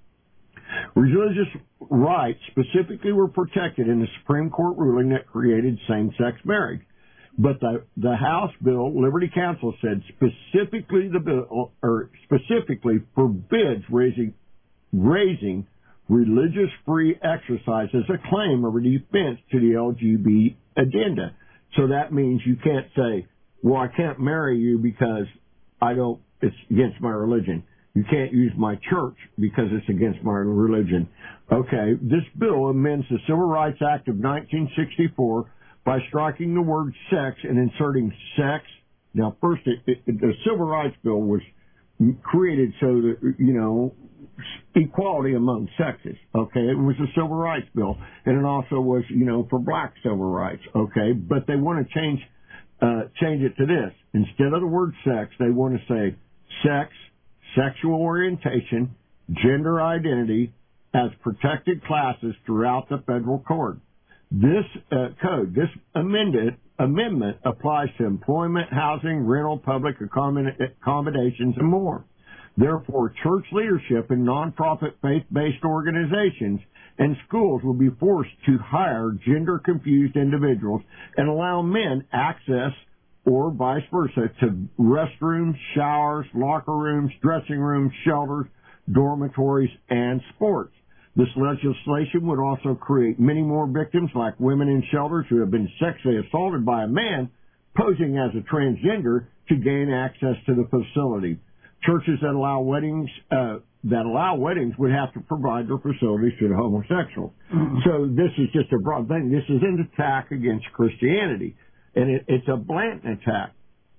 Religious rights specifically were protected in the Supreme Court ruling that created same-sex marriage. But the the House bill, Liberty Counsel said specifically the bill, or specifically forbids raising raising religious free exercise as a claim or a defense to the L G B T agenda. So that means you can't say, well, I can't marry you because I don't, it's against my religion. You can't use my church because it's against my religion. Okay, this bill amends the Civil Rights Act of nineteen sixty-four by striking the word sex and inserting sex. Now, first, it, it, the Civil Rights Bill was created so that, you know, equality among sexes, okay? It was a Civil Rights Bill, and it also was, you know, for black civil rights, okay? But they want to change uh, change it to this. Instead of the word sex, they want to say sex, sexual orientation, gender identity as protected classes throughout the federal code. This uh, code, this amended amendment applies to employment, housing, rental, public accommodations, and more. Therefore, church leadership and nonprofit faith-based organizations and schools will be forced to hire gender-confused individuals and allow men access, or vice versa, to restrooms, showers, locker rooms, dressing rooms, shelters, dormitories, and sports. This legislation would also create many more victims like women in shelters who have been sexually assaulted by a man posing as a transgender to gain access to the facility. Churches that allow weddings uh, that allow weddings would have to provide their facilities to the homosexuals. Mm-hmm. So this is just a broad thing. This is an attack against Christianity, and it, it's a blatant attack.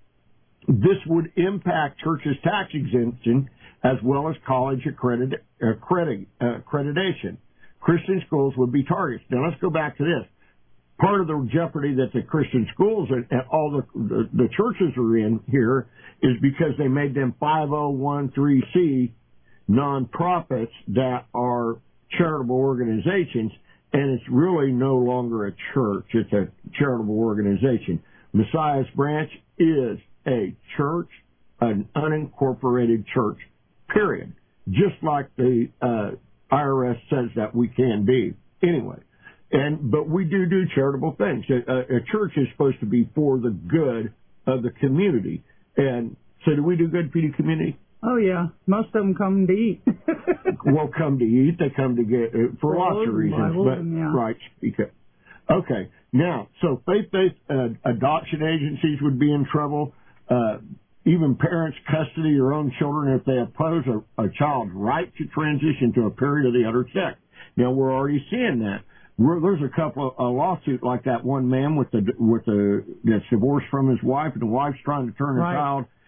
This would impact churches' tax exemption as well as college accredit, accredit, accreditation. Christian schools would be targets. Now let's go back to this. Part of the jeopardy that the Christian schools and, and all the, the the churches are in here is because they made them five oh one c three nonprofits that are charitable organizations, and it's really no longer a church. It's a charitable organization. Messiah's Branch is a church, an unincorporated church, period. Just like the uh, I R S says that we can be. Anyway. And but we do do charitable things. A, a church is supposed to be for the good of the community. And so do we do good for the community? Oh, yeah. Most of them come to eat. Well, come to eat. They come to get, uh, for Bibles, lots of reasons. Bibles, But, and, yeah. Right. Because, okay. Now, so faith-based uh, adoption agencies would be in trouble. Uh, even parents custody their own children if they oppose a, a child's right to transition to a period of the other sex. Now, we're already seeing that. We're, there's a couple of a lawsuit like that one man with the with the that's divorced from his wife, and the wife's trying to turn the right. child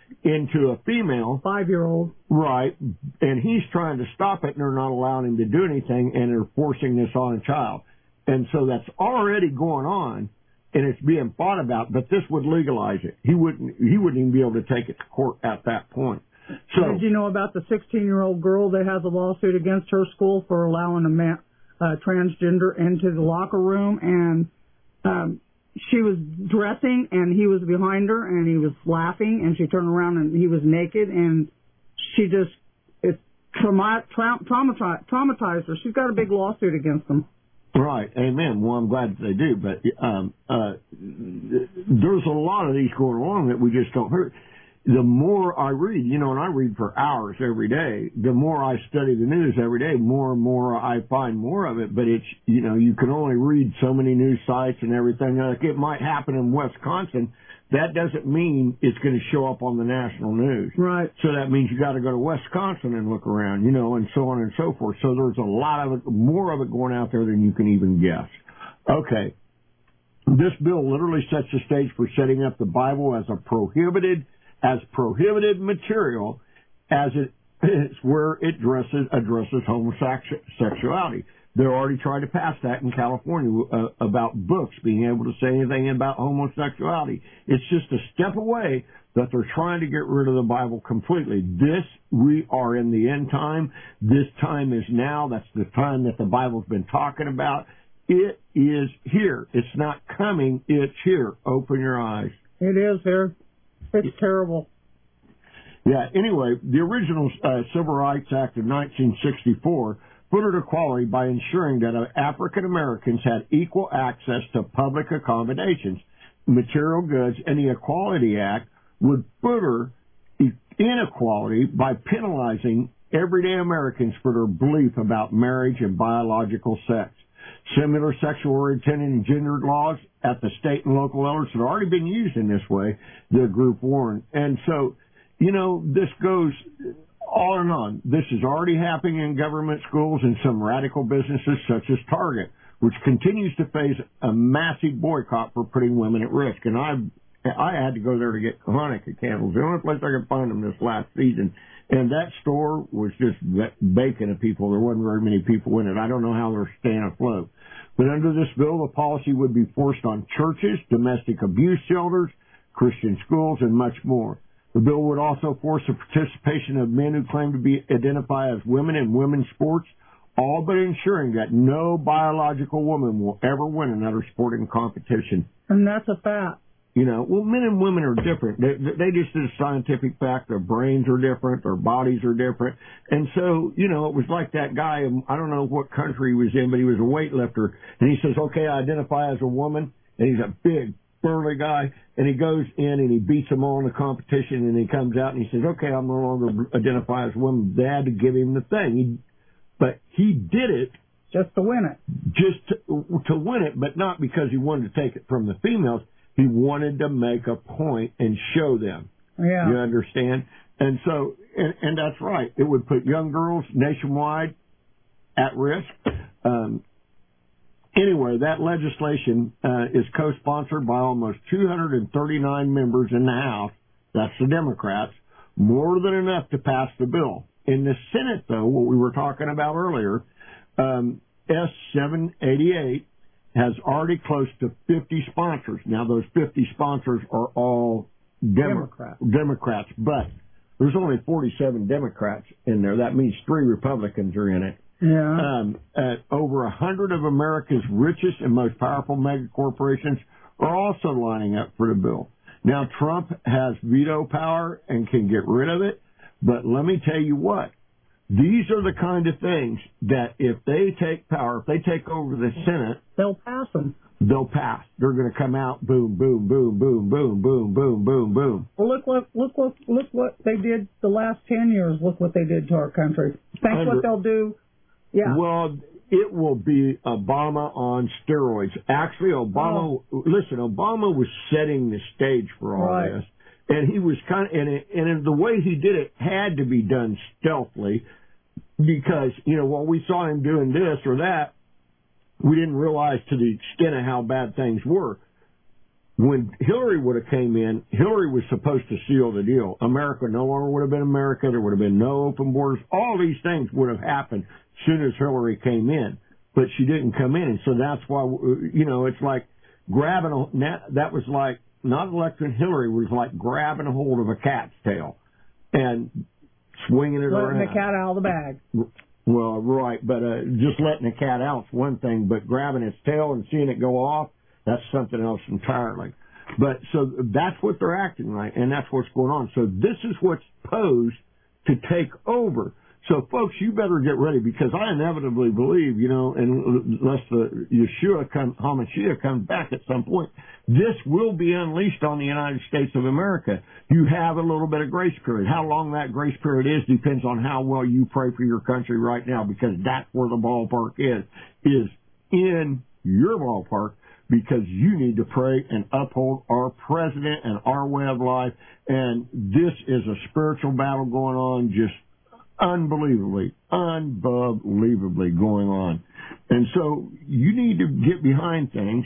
into a female. Five-year-old. Right. And he's trying to stop it, and they're not allowing him to do anything, and they're forcing this on a child. And so that's already going on, and it's being fought about, but this would legalize it. He wouldn't, he wouldn't even be able to take it to court at that point. So, did you know about the sixteen-year-old girl that has a lawsuit against her school for allowing a man, uh, transgender into the locker room, and um, she was dressing, and he was behind her, and he was laughing, and she turned around, and he was naked, and she just it trauma, tra- traumatized, traumatized her. She's got a big lawsuit against them. Right, amen. Well, I'm glad that they do, but um, uh, there's a lot of these going along that we just don't hear. The more I read, you know, and I read for hours every day, the more I study the news every day, more and more I find more of it. But it's, you know, you can only read so many news sites and everything. Like it might happen in Wisconsin. That doesn't mean it's going to show up on the national news. Right. So that means you got to go to Wisconsin and look around, you know, and so on and so forth. So there's a lot of it, more of it going out there than you can even guess. Okay. This bill literally sets the stage for setting up the Bible as a prohibited as prohibited material, as it is where it addresses, addresses homosexuality. They're already trying to pass that in California uh, about books being able to say anything about homosexuality. It's just a step away that they're trying to get rid of the Bible completely. This, we are in the end time. This time is now. That's the time that the Bible's been talking about. It is here. It's not coming. It's here. Open your eyes. It is here. It's terrible. Yeah, anyway, the original uh, Civil Rights Act of nineteen sixty-four furthered equality by ensuring that uh, African Americans had equal access to public accommodations, material goods, and the Equality Act would further inequality by penalizing everyday Americans for their belief about marriage and biological sex. Similar sexual orientation and gender laws at the state and local levels have already been used in this way, the group warned. And so, you know, this goes on and on. This is already happening in government schools and some radical businesses such as Target, which continues to face a massive boycott for putting women at risk. And I I had to go there to get Hanukkah candles. The only place I could find them this last season. And that store was just baking of people. There wasn't very many people in it. I don't know how they're staying afloat. But under this bill, the policy would be forced on churches, domestic abuse shelters, Christian schools, and much more. The bill would also force the participation of men who claim to be identify as women in women's sports, all but ensuring that no biological woman will ever win another sporting competition. And that's a fact. You know, well, men and women are different. They, they just did a scientific fact. Their brains are different. Their bodies are different. And so, you know, it was like that guy, I don't know what country he was in, but he was a weightlifter. And he says, okay, I identify as a woman. And he's a big, burly guy. And he goes in and he beats them all in the competition. And he comes out and he says, okay, I'm no longer identify as a woman. They had to give him the thing. He, but he did it. Just to win it. Just to, to win it, but not because he wanted to take it from the females. He wanted to make a point and show them. Yeah. You understand? And so, and, and that's right. It would put young girls nationwide at risk. Um, anyway, that legislation uh, is co-sponsored by almost two hundred thirty-nine members in the House. That's the Democrats. More than enough to pass the bill. In the Senate, though, what we were talking about earlier, um, S seven eighty-eight has already close to fifty sponsors. Now, those fifty sponsors are all Demo- Democrats. Democrats, but there's only forty-seven Democrats in there. That means three Republicans are in it. Yeah. Um, uh, over a hundred of America's richest and most powerful mega corporations are also lining up for the bill. Now, Trump has veto power and can get rid of it, but let me tell you what. These are the kind of things that if they take power, if they take over the Senate, they'll pass them. They'll pass. They're going to come out, boom, boom, boom, boom, boom, boom, boom, boom, boom. Well, look what look what look what they did the last ten years. Look what they did to our country. Think Under, what they'll do. Yeah. Well, it will be Obama on steroids. Actually, Obama. Oh. Listen, Obama was setting the stage for all right. this. And he was kind of, and, it, and the way he did it had to be done stealthily because, you know, while we saw him doing this or that, we didn't realize to the extent of how bad things were. when Hillary would have came in, Hillary was supposed to seal the deal. America no longer would have been America. There would have been no open borders. All these things would have happened as soon as Hillary came in, but she didn't come in. And so that's why, you know, it's like grabbing a, that was like, not electing Hillary was like grabbing a hold of a cat's tail and swinging it letting around. Letting the cat out of the bag. Well, right, but uh, just letting the cat out's one thing, but grabbing its tail and seeing it go off, that's something else entirely. But so that's what they're acting like, and that's what's going on. So this is what's posed to take over. So, folks, you better get ready, because I inevitably believe, you know, unless the Yeshua come, Hamashiach comes back at some point, this will be unleashed on the United States of America. You have a little bit of grace period. How long that grace period is depends on how well you pray for your country right now, because that's where the ballpark is, is in your ballpark, because you need to pray and uphold our president and our way of life. And this is a spiritual battle going on, just unbelievably, unbelievably going on. And so you need to get behind things.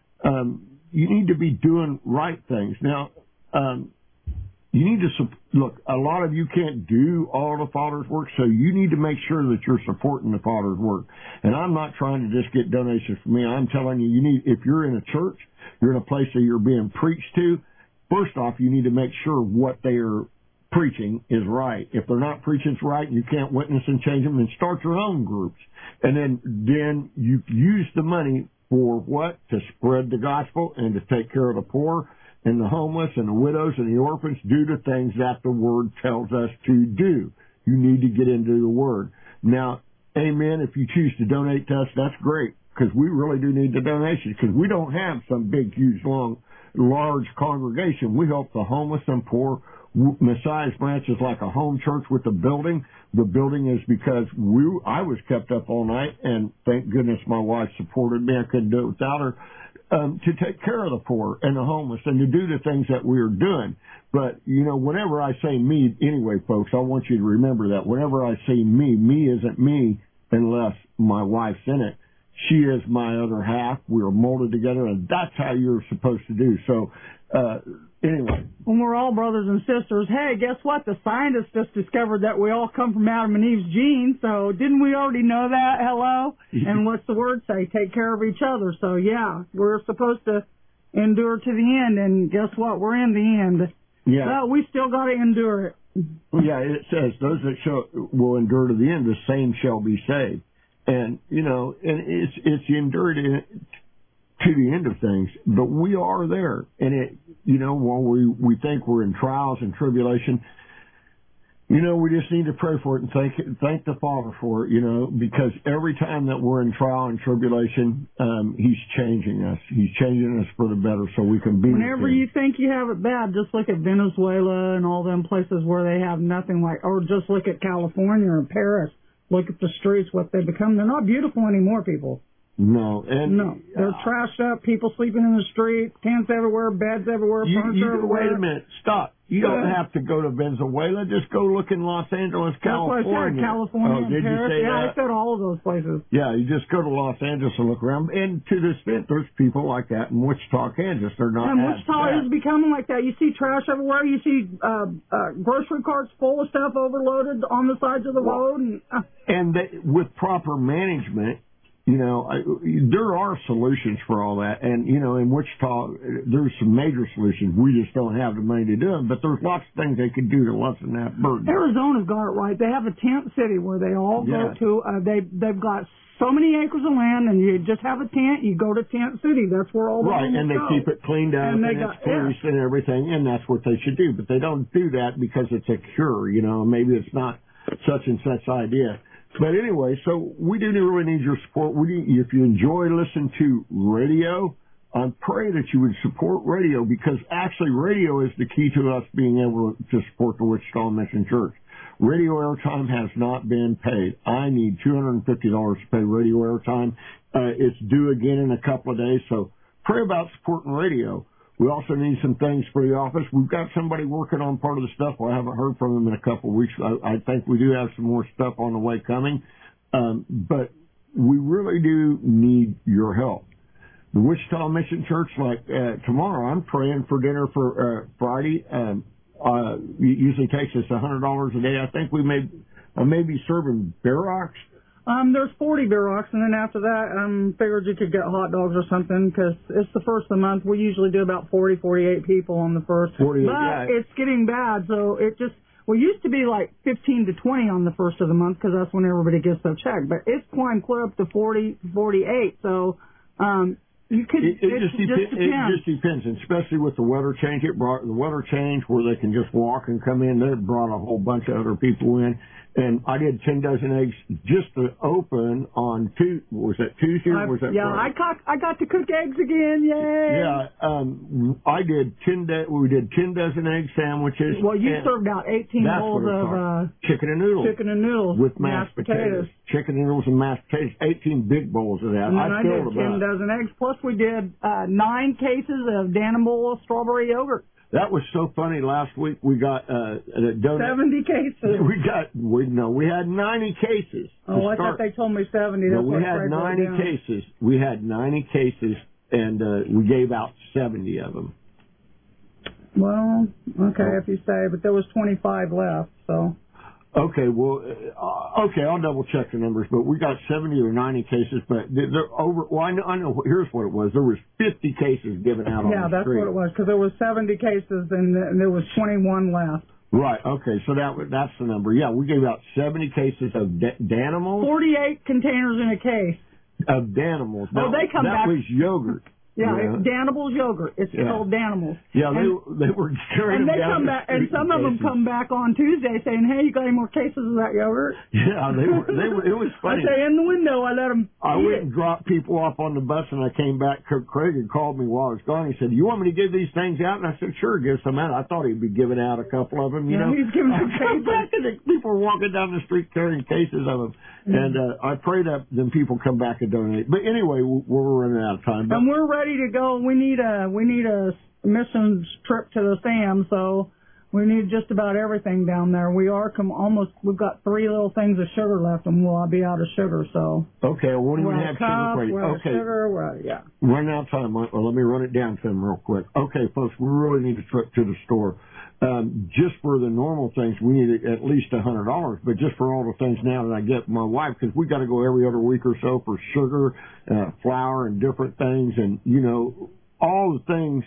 Um, you need to be doing right things. Now, um, you need to, look, a lot of you can't do all the Father's work, so you need to make sure that you're supporting the Father's work. And I'm not trying to just get donations from me. I'm telling you, you need, if you're in a church, you're in a place that you're being preached to, first off, you need to make sure what they are preaching is right. If they're not preaching right and you can't witness and change them, then start your own groups. And then, then you use the money for what? To spread the gospel and to take care of the poor and the homeless and the widows and the orphans. Do the things that the Word tells us to do. You need to get into the Word. Now, amen, if you choose to donate to us, that's great, because we really do need the donations, because we don't have some big, huge, long, large congregation. We help the homeless and poor. Messiah's Branch is like a home church with a building. The building is because we, I was kept up all night, and thank goodness my wife supported me. I couldn't do it without her, um, to take care of the poor and the homeless and to do the things that we are doing. But, you know, whenever I say me, anyway, folks, I want you to remember that whenever I say me, me isn't me unless my wife's in it. She is my other half. We are molded together, and that's how you're supposed to do. So, uh, anyway. When we're all brothers and sisters, hey, guess what? The scientists just discovered that we all come from Adam and Eve's genes, so didn't we already know that? Hello? And what's the word say? Take care of each other. So, yeah, we're supposed to endure to the end, and guess what? We're in the end. Yeah. So we still got to endure it. Yeah, it says, those that shall, will endure to the end, the same shall be saved. And, you know, and it's, it's endured in, to the end of things, but we are there. And it, you know, while we, we think we're in trials and tribulation, you know, we just need to pray for it and thank, thank the Father for it, you know, because every time that we're in trial and tribulation, um, He's changing us. He's changing us for the better so we can be. Whenever you think you have it bad, just look at Venezuela and all them places where they have nothing like, or just look at California or Paris. Look at the streets, what they become. They're not beautiful anymore, people. No, and no, they're uh, trashed up. People sleeping in the street, tents everywhere, beds everywhere, you, furniture you, everywhere. Wait a minute, stop! You yeah. don't have to go to Venezuela. Just go look in Los Angeles, California. That's what I said, California, oh, and did Paris. You say yeah, that? I said all of those places. Yeah, you just go to Los Angeles and look around. And to the extent there's people like that in Wichita, Kansas, they're not. And Wichita is becoming like that. You see trash everywhere. You see uh, uh, grocery carts full of stuff overloaded on the sides of the well, road. And, uh, and they, with proper management. You know, I, there are solutions for all that. And, you know, in Wichita, there's some major solutions. We just don't have the money to do them. But there's lots of things they could do to lessen that burden. Arizona's got it right. They have a tent city where they all yeah. go to. Uh, they, they've got so many acres of land, and you just have a tent. You go to Tent City. That's where all the Right, and they go. keep it cleaned up, and, and got, it's policed yeah. and everything, and that's what they should do. But they don't do that because it's a cure, you know. Maybe it's not such and such idea. But anyway, so we do really need your support. We need, if you enjoy listening to radio, I pray that you would support radio, because actually radio is the key to us being able to support the Wichita Mission Church. Radio airtime has not been paid. I need two hundred fifty dollars to pay radio airtime. Uh, it's due again in a couple of days, so pray about supporting radio. We also need some things for the office. We've got somebody working on part of the stuff. Well, I haven't heard from them in a couple of weeks. I, I think we do have some more stuff on the way coming. Um, but we really do need your help. the Wichita Mission Church, like uh, tomorrow, I'm praying for dinner for uh, Friday. Um, uh, it usually takes us one hundred dollars a day. I think we may, uh, may be serving bear rocks. Um, there's forty beer rocks, and then after that, um, figured you could get hot dogs or something, because it's the first of the month. We usually do about forty, forty-eight people on the first. forty-eight, but yeah. it's getting bad, so it just, we used to be like fifteen to twenty on the first of the month, because that's when everybody gets their check. But it's climbed clear up to forty, forty-eight, so, um, you could, it, it, it just, just dep- depends. it just depends, and especially with the weather change. It brought the weather change where they can just walk and come in. They brought a whole bunch of other people in. And I did ten dozen eggs just to open on two. Was that Tuesday? Or was that yeah, Friday? I got I got to cook eggs again. Yay! Yeah, um, I did ten. De- we did ten dozen egg sandwiches. Well, you and served out eighteen that's bowls what it's of uh, chicken and noodles. chicken and noodles with mashed, mashed potatoes. potatoes. Chicken noodles and mashed potatoes. Eighteen big bowls of that. And then I, I did filled ten about. dozen eggs. Plus, we did uh, nine cases of Danimal strawberry yogurt. That was so funny. Last week we got uh, a donut. Seventy cases. We got we no, we had ninety cases. Oh, I start. thought they told me seventy. No, That's we what had Craig wrote ninety down. cases. We had ninety cases, and uh, we gave out seventy of them. Well, okay, if you say, but there was twenty-five left, so. Okay, well, uh, okay, I'll double check the numbers, but we got seventy or ninety cases, but they're they're over. Well, I know, I know. Here's what it was: there was fifty cases given out Yeah, on the that's street. what it was, because there was seventy cases and, and there was twenty-one left. Right. Okay, so that was- that's the number. Yeah, we gave out seventy cases of da- Danimals. Forty-eight containers in a case. Of Danimals. Oh, Now, they come that back- was yogurt. Yeah, Yeah. it's Danimals yogurt. It's Yeah. called Danimals. Yeah, they and, they were carrying and them they down come the back, and street some in of them cases. come back on Tuesday saying, "Hey, you got any more cases of that yogurt?" Yeah, they were. They were. It was funny. I say in the window. I let them. I eat went it. and dropped people off on the bus, and I came back. Kirk Craig had called me while I was gone. He said, "You want me to give these things out?" And I said, "Sure, give some out." I thought he'd be giving out a couple of them. You Yeah, know, he's giving I out come cases. back, and the people were walking down the street carrying cases of them. Mm-hmm. And uh, I pray that then people come back and donate. But anyway, we're running out of time. But And we're ready to go. We need a we need a missions trip to the Sam, so we need just about everything down there. We are com- almost. We've got three little things of sugar left, and we'll be out of sugar. So okay, well, what do you we're out have of sugar cup, for you? we're out of Okay, sugar. We're out of, yeah. running out of time. Well, let me run it down to them real quick. Okay, folks, we really need a trip to the store. Um, just for the normal things, we need at least a hundred dollars. But just for all the things now that I get my wife, because we got to go every other week or so for sugar, uh, flour, and different things, and you know all the things.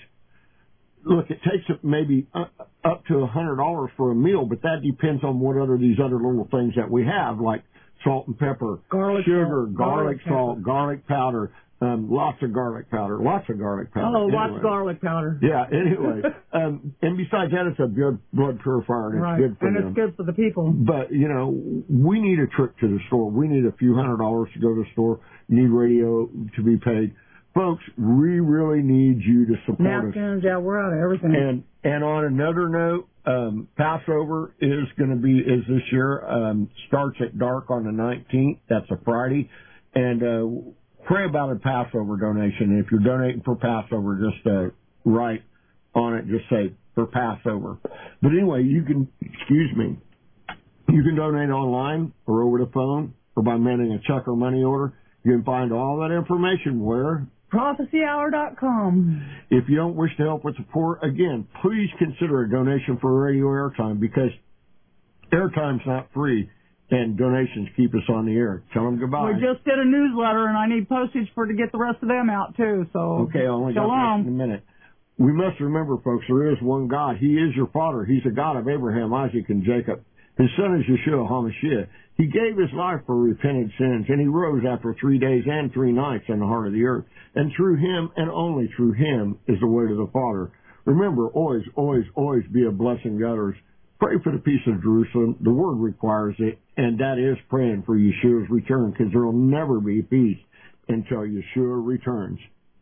Look, it takes maybe up to a hundred dollars for a meal, but that depends on what other these other little things that we have, like salt and pepper, Garlic sugar, salt, garlic garlic salt, pepper. garlic powder, um, lots of garlic powder, lots of garlic powder. Oh, lots Anyway. of garlic powder. Yeah, anyway. um, and besides that, it's a good blood purifier, and it's Right, good for and them. it's good for the people. But, you know, we need a trip to the store. We need a few hundred dollars to go to the store. You need radio to be paid. Folks, we really need you to support us. Napkins, yeah, we're out of everything. And and on another note, um, Passover is going to be is this year um, starts at dark on the nineteenth. That's a Friday, and uh, pray about a Passover donation. If you're donating for Passover, just uh, write on it. Just say for Passover. But anyway, you can excuse me. You can donate online or over the phone or by mailing a check or money order. You can find all that information where. prophecy hour dot com. If you don't wish to help with support, again, please consider a donation for radio airtime because airtime's not free and donations keep us on the air. Tell them goodbye. We just did a newsletter, and I need postage for to get the rest of them out too. So Okay, I only got shalom. that in a minute. We must remember, folks, there is one God. He is your Father. He's the God of Abraham, Isaac, and Jacob. His son is Yeshua HaMashiach. He gave his life for repented sins, and he rose after three days and three nights in the heart of the earth. And through him, and only through him, is the way to the Father. Remember, always, always, always be a blessing to others. Pray for the peace of Jerusalem. The Word requires it, and that is praying for Yeshua's return, because there will never be peace until Yeshua returns.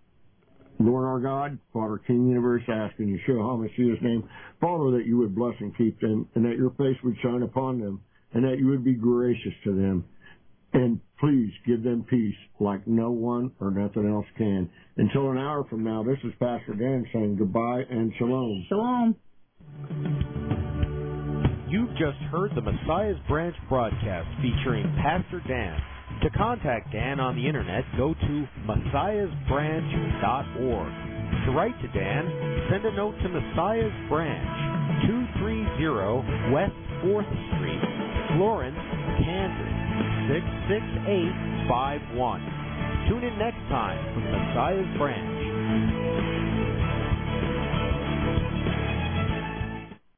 Lord our God, Father, King of the universe, I ask in Yeshua HaMashiach's name, Father, that you would bless and keep them, and that your face would shine upon them, and that you would be gracious to them. And please give them peace like no one or nothing else can. Until an hour from now, this is Pastor Dan saying goodbye and shalom. Shalom. You've just heard the Messiah's Branch broadcast featuring Pastor Dan. To contact Dan on the internet, go to messiahs branch dot org. To write to Dan, send a note to Messiah's Branch, two thirty West fourth Street, Florence, Kansas, six six eight five one. Tune in next time for Messiah's Branch.